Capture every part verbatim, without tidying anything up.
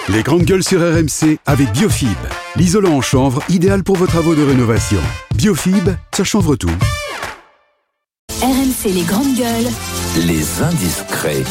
Les grandes gueules sur R M C avec Biofib, l'isolant en chanvre idéal pour vos travaux de rénovation. Biofib, ça chanvre tout. R M C les grandes gueules. Les indiscrets.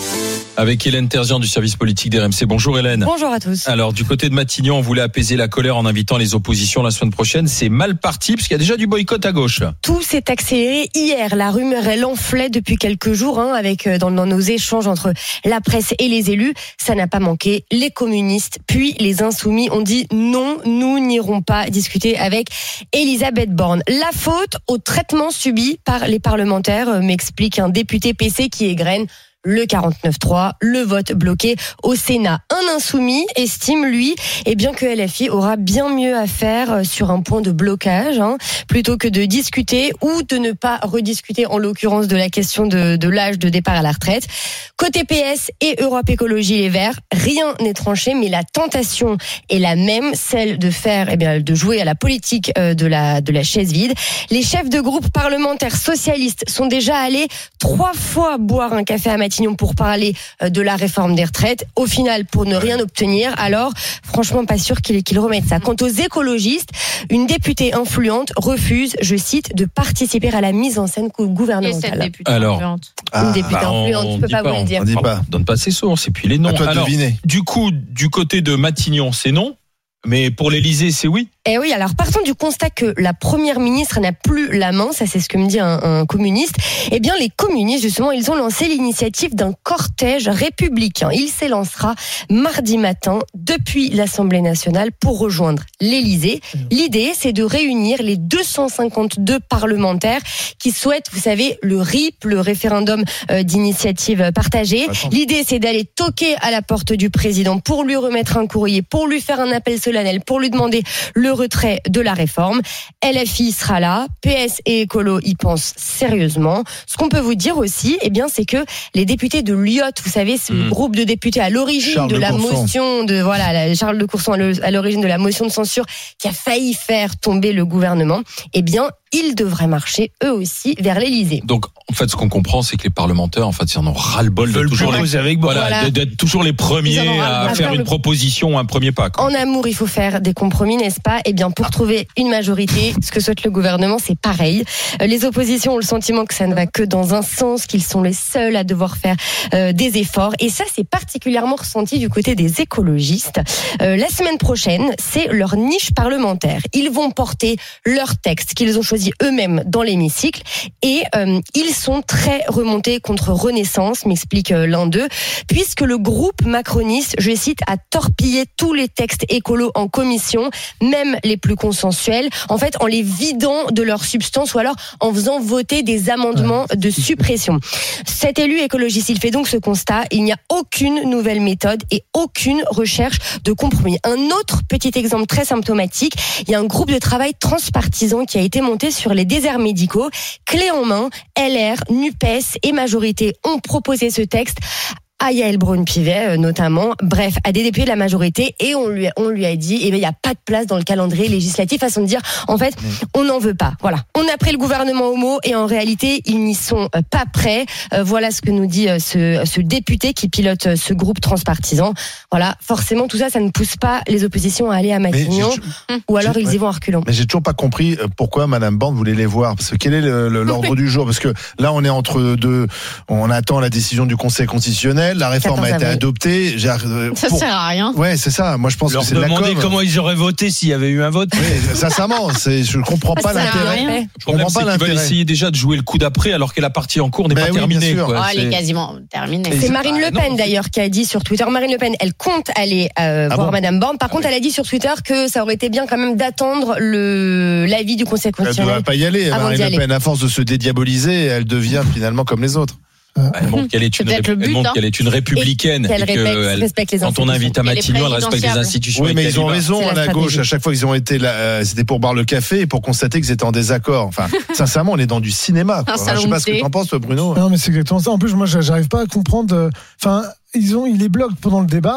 Avec Hélène Terzian du service politique d'R M C. Bonjour Hélène. Bonjour à tous. Alors du côté de Matignon, on voulait apaiser la colère en invitant les oppositions la semaine prochaine. C'est mal parti parce qu'il y a déjà du boycott à gauche. Tout s'est accéléré hier. La rumeur, elle enflait depuis quelques jours hein, avec dans, dans nos échanges entre la presse et les élus. Ça n'a pas manqué. Les communistes puis les insoumis ont dit non, nous n'irons pas discuter avec Elisabeth Borne. La faute au traitement subi par les parlementaires, m'explique un député P C qui égrène le quarante-neuf trois, le vote bloqué au Sénat. Un insoumis estime, lui, eh bien que L F I aura bien mieux à faire sur un point de blocage, hein, plutôt que de discuter ou de ne pas rediscuter, en l'occurrence de la question de, de l'âge de départ à la retraite. Côté P S et Europe Écologie Les Verts, rien n'est tranché, mais la tentation est la même, celle de faire, eh bien, de jouer à la politique de la, de la chaise vide. Les chefs de groupe parlementaires socialistes sont déjà allés trois fois boire un café à Matignon pour parler de la réforme des retraites. Au final, pour ne rien obtenir, alors franchement pas sûr qu'ils, qu'ils remettent ça. Quant aux écologistes, une députée influente refuse, je cite, de participer à la mise en scène gouvernementale. Et cette députée alors, influente Une députée bah, influente, je peux pas, pas vous le dire. On dit pas. On donne pas ses sources et puis les noms. À toi de alors, deviner. Du coup, du côté de Matignon, c'est non. Mais pour l'Élysée, c'est oui. Eh oui, alors partant du constat que la première ministre n'a plus la main, ça c'est ce que me dit un, un communiste, eh bien les communistes justement, ils ont lancé l'initiative d'un cortège républicain. Il s'élancera mardi matin depuis l'Assemblée nationale pour rejoindre l'Élysée. L'idée, c'est de réunir les deux cent cinquante-deux parlementaires qui souhaitent, vous savez, le R I P, le référendum euh, d'initiative partagée. Attends. L'idée, c'est d'aller toquer à la porte du président pour lui remettre un courrier, pour lui faire un appel solennel, pour lui demander le retrait de la réforme. L F I sera là, P S et Écolo y pensent sérieusement. Ce qu'on peut vous dire aussi, eh bien, c'est que les députés de l'U O T, vous savez, c'est mmh. le groupe de députés à l'origine Charles de la Courson. motion de voilà, Charles de Courson à l'origine de la motion de censure qui a failli faire tomber le gouvernement. Eh bien, ils devraient marcher eux aussi vers l'Élysée. Donc, en fait, ce qu'on comprend, c'est que les parlementaires, en fait, ils en ont ras-le-bol de toujours, les, avec voilà, voilà. d'être toujours les premiers à, à faire une le... proposition, un premier pas. Quoi. En amour, il faut faire des compromis, n'est-ce pas ? Eh bien, pour ah. trouver une majorité, ce que souhaite le gouvernement, c'est pareil. Les oppositions ont le sentiment que ça ne va que dans un sens, qu'ils sont les seuls à devoir faire euh, des efforts. Et ça, c'est particulièrement ressenti du côté des écologistes. Euh, la semaine prochaine, c'est leur niche parlementaire. Ils vont porter leur texte qu'ils ont choisi eux-mêmes dans l'hémicycle et euh, ils sont très remontés contre Renaissance, m'explique euh, l'un d'eux, puisque le groupe macroniste, je cite, a torpillé tous les textes écolos en commission, même les plus consensuels, en fait en les vidant de leur substance ou alors en faisant voter des amendements de suppression. Cet élu écologiste, il fait donc ce constat, il n'y a aucune nouvelle méthode et aucune recherche de compromis. Un autre petit exemple très symptomatique, il y a un groupe de travail transpartisan qui a été monté sur les déserts médicaux. Clé en main, L R, NUPES et majorité ont proposé ce texte à Yaël Braun-Pivet notamment, bref, à des députés de la majorité, et on lui a, on lui a dit, eh bien, il n'y a pas de place dans le calendrier législatif, façon de dire, en fait, on n'en veut pas. Voilà. On a pris le gouvernement au mot, et en réalité, ils n'y sont pas prêts. Euh, voilà ce que nous dit ce, ce député qui pilote ce groupe transpartisan. Voilà. Forcément, tout ça, ça ne pousse pas les oppositions à aller à Matignon, ou alors ils y vont en reculant. Mais j'ai toujours pas compris pourquoi Madame Borne voulait les voir, parce que quel est le, le, l'ordre du jour? Parce que là, on est entre deux, on attend la décision du Conseil constitutionnel. La réforme a été adoptée. J'ai, euh, ça pour... sert à rien. Ouais, c'est ça. Moi, je pense leur que c'est de la com. demander comment ils auraient voté s'il y avait eu un vote. Oui, sincèrement, c'est, je comprends pas ça l'intérêt. Je comprends pas l'intérêt. Ils veulent essayer déjà de jouer le coup d'après alors que la partie en cours n'est ben pas oui, terminée. Quoi. Oh, elle est quasiment terminée. C'est, c'est Marine Le Pen d'ailleurs qui a dit sur Twitter. Marine Le Pen, elle compte aller euh, ah voir bon Madame Borne. Par ah contre, oui. elle a dit sur Twitter que ça aurait été bien quand même d'attendre le l'avis du Conseil constitutionnel. Elle ne devrait pas y aller. Marine Le Pen, à force de se dédiaboliser, elle devient finalement comme les autres. Elle montre qu'elle est une, ré- but, elle montre hein. qu'elle est une républicaine. Et qu'elle et que respecte, elle, respecte les quand on invite à Matignon, elle respecte les institutions. Oui, mais ils ont raison, la, la gauche. À chaque fois qu'ils ont été là, euh, c'était pour boire le café et pour constater qu'ils étaient en désaccord. Enfin, sincèrement, on est dans du cinéma. Quoi. Enfin, je sais pas ce que t'en penses, toi, Bruno. Non, mais c'est exactement ça. En plus, moi, j'arrive pas à comprendre. Enfin, ils ont, ils les bloquent pendant le débat.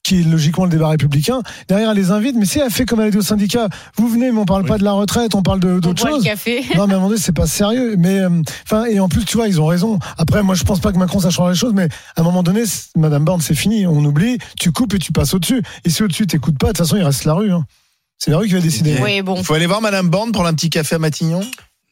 qui est logiquement le débat républicain. Derrière, elle les invite, mais si elle fait comme elle a dit au syndicat, vous venez, mais on parle oui. pas de la retraite, on parle de, d'autres choses. Le café. Non, mais à un moment donné, c'est pas sérieux. Mais enfin, euh, et en plus, tu vois, ils ont raison. Après, moi, je pense pas que Macron ça change les choses, mais à un moment donné, Madame Borne, c'est fini, on oublie, tu coupes et tu passes au-dessus. Et si au-dessus t'écoutes pas, de toute façon, il reste la rue. Hein. C'est la rue qui va décider. Oui, bon. Il faut aller voir Madame Borne prendre un petit café à Matignon.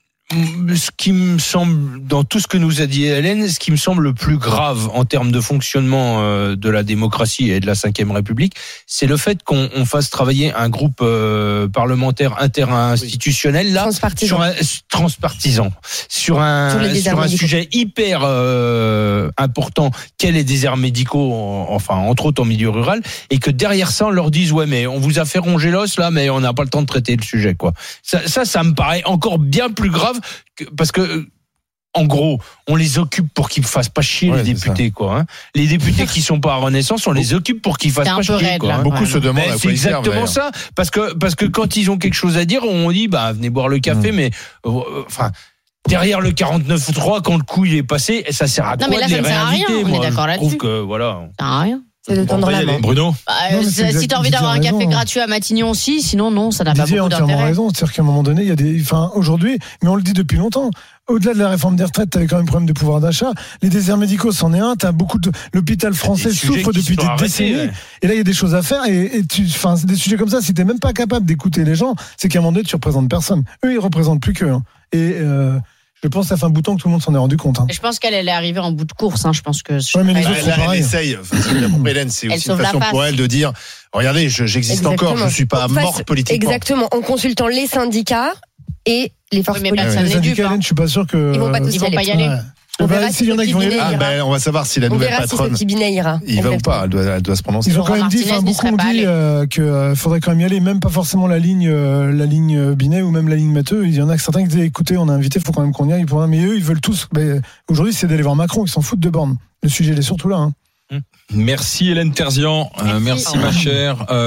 Ce qui me semble, dans tout ce que nous a dit Hélène, ce qui me semble le plus grave en termes de fonctionnement euh, de la démocratie et de la cinquième République, c'est le fait qu'on on fasse travailler un groupe euh, parlementaire interinstitutionnel là, sur un transpartisan, sur un sur un sujet hyper euh, important qu'est les déserts médicaux, enfin entre autres en milieu rural, et que derrière ça on leur dise ouais mais on vous a fait ronger l'os là, mais on n'a pas le temps de traiter le sujet quoi. Ça, ça, ça me paraît encore bien plus grave. Parce que en gros, on les occupe pour qu'ils fassent pas chier ouais, les députés, quoi. Hein. Les députés qui sont pas à Renaissance, on les occupe pour qu'ils fassent pas chier, raide, quoi. Hein. Beaucoup ouais, se demandent à quoi c'est exactement ça, parce que parce que quand ils ont quelque chose à dire, on dit bah venez boire le café, mmh. mais enfin. Euh, derrière le quarante-neuf trois, quand le coup il est passé, ça sert à quoi non, mais là, de les ça ne sert à rien. réinviter, on moi, est d'accord je là-dessus. trouve que voilà. Ça sert à rien. C'est de tendre la main. Bruno bah, non, si t'as envie d'avoir un café raison. gratuit à Matignon aussi, sinon non, ça n'a pas beaucoup entièrement d'intérêt. raison, c'est-à-dire qu'à un moment donné, il y a des, enfin aujourd'hui, mais on le dit depuis longtemps. Au-delà de la réforme des retraites, t'avais quand même un problème de pouvoir d'achat. Les déserts médicaux, c'en est un. T'as beaucoup de l'hôpital français souffre depuis des arrêtés, décennies. Ouais. Et là, il y a des choses à faire. Et, et tu, enfin, des sujets comme ça, si t'es même pas capable d'écouter les gens, c'est qu'à un moment donné, tu représentes personne. Eux, ils représentent plus qu'eux. Hein. Et euh, je pense que ça fait un bout de temps que tout le monde s'en est rendu compte. Hein. Et je pense qu'elle elle est arrivée en bout de course. Hein. Je pense que. Ouais, mais les autres elle, elle, elle essaye. Enfin, c'est Hélène, c'est aussi une façon pour elle de dire. Regardez, je, j'existe exactement. Encore. Je suis pas morte politiquement. Exactement. En consultant les syndicats et les forces oui, politiques. Les syndicats, Hélène, je suis pas sûr que. Ils vont pas tous ils vont pas y aller. Ouais. On verra s'il y en a qui vont y aller. Ah ben, on va savoir si la on nouvelle verra patronne. Si ira. Il va ou pas, elle doit, elle doit se prononcer. Ils ont quand même dit, enfin, beaucoup ont dit euh, qu'il euh, faudrait quand même y aller, même pas forcément la ligne, euh, la ligne Binet ou même la ligne Matteux. Il y en a certains qui disaient, écoutez, on a invité, il faut quand même qu'on y aille. Mais eux, ils veulent tous. Mais aujourd'hui, c'est d'aller voir Macron, ils s'en foutent de Borne. Le sujet, il est surtout là. Hein. Merci Hélène Terzian, merci, euh, merci ma chère. Euh,